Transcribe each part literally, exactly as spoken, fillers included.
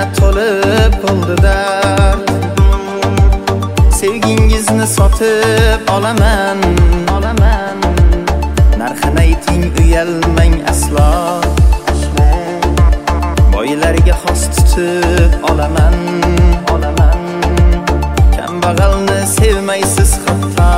to'lib qoldi dard. Sevgingizni sotib olaman, olaman. Narxini ayting, uyalmang aslo. Boylarga xos tutib olaman, olaman. Kambag'alni sevmaysiz hatto.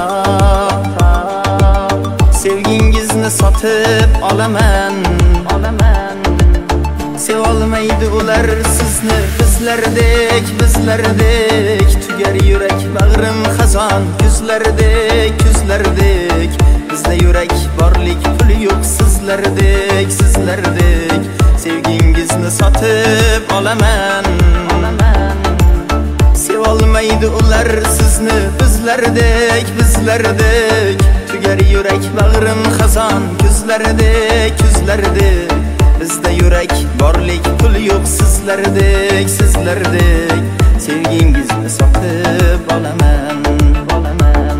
Sevgingizni sotib olaman, olaman. Sevolmaydi ular sizni bizlardek, bizlardek. Tugar yurak bag'rim xazon, kuzlardek, kuzlardek. Bizda yurak borlik, puli yo'q sizlardek, sizlardek. Sevgingizni sotib olaman, olaman. Sevolmaydi ular sizni bizlardek, bizlardek. Tugar yurak bag'rim xazon, kuzlardek, kuzlardek. Bizda yurak borlik, pul yo'q sizlardek, sizlardek. Sevgingizni sotib olaman, olaman.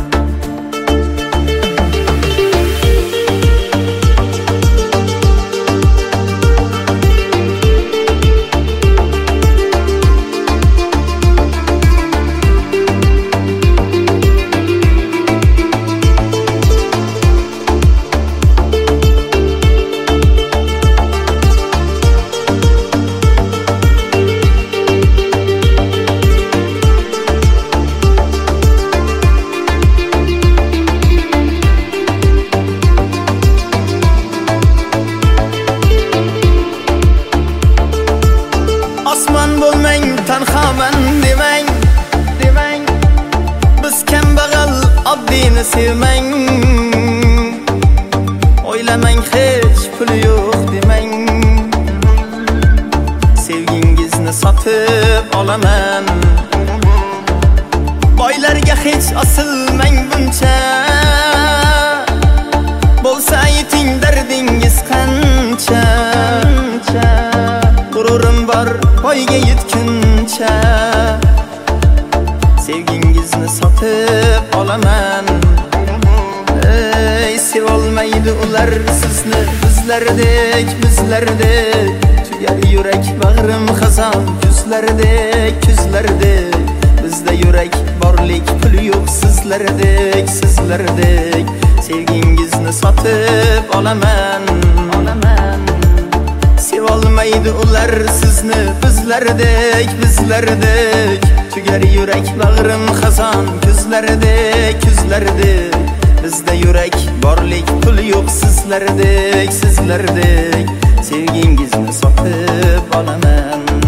Osmon bo'lmang, tanhoman demang, demang. Biz kambag'al oddiyni sevmang. O'ylamang, hech puli yo'q demang. Sevgingizni sotib olaman. Boylarga hech osilmang buncha. Bo'lsa ayting, dardingiz qancha. Gururim bor poyga yetguncha. Sevgingizni sotib olaman. Ey, sevolmaydi ular sizni bizlardek, bizlardek. Tugar yurak bag'rim xazon, kuzlardek, kuzlardek. Bizda yurak borlik, puli yo'q sizlardek, sizlardek. Sevgingizni sotib olaman, olaman. Sevolmaydi ular sizni bizlardek, bizlardek. Tugar yurak bag'rim xazon, kuzlardek, kuzlardek. Bizda yurak borlik, pul yo'q sizlardek, sizlardek. Sevgingizni sotib olaman.